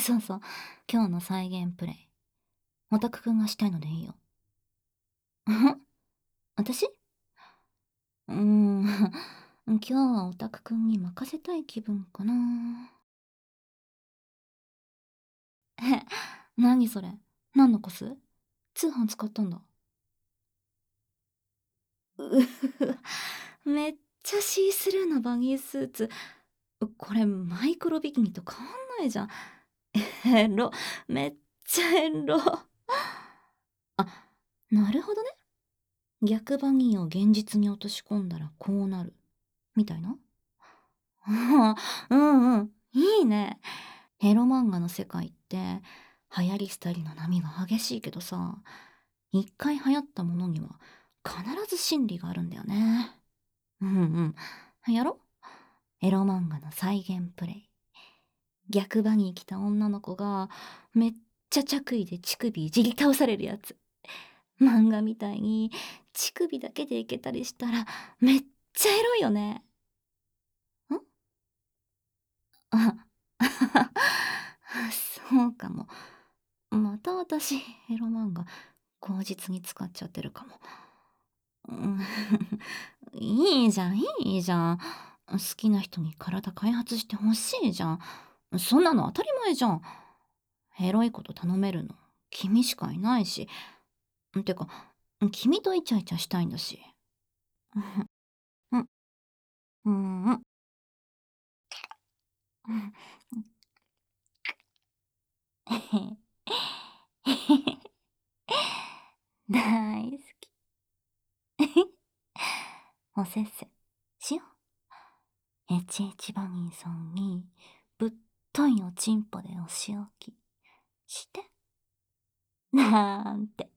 そうそう。今日の再現プレイ。オタクくんがしたいのでいいよ。私うーん。今日はオタクくんに任せたい気分かな。え、何それ？何のコス？通販使ったんだ。うふふ。めっちゃシースルーなバギースーツ。これマイクロビキニと変わんないじゃん。エロ。めっちゃエロ。あ、なるほどね。逆バギーを現実に落とし込んだらこうなる。みたいな。ああ、うんうん。いいね。エロ漫画の世界って流行り廃りの波が激しいけどさ、一回流行ったものには必ず真理があるんだよね。うんうん。やろ？エロ漫画の再現プレイ。逆バギー着た女の子がめっちゃ着衣で乳首いじり倒されるやつ。漫画みたいに乳首だけでいけたりしたらめっちゃエロいよね。ん？あ、そうかも。また私、エロ漫画、口実に使っちゃってるかも。うん、いいじゃん、いいじゃん。好きな人に体開発してほしいじゃん。そんなの当たり前じゃん。エロいこと頼めるの、君しかいないし。てか、君とイチャイチャしたいんだし。うん、うん、うん、うん。大好き。おせっせしよう。エチエチバニーさんにぶっといおちんぽでお仕置きしてなんて。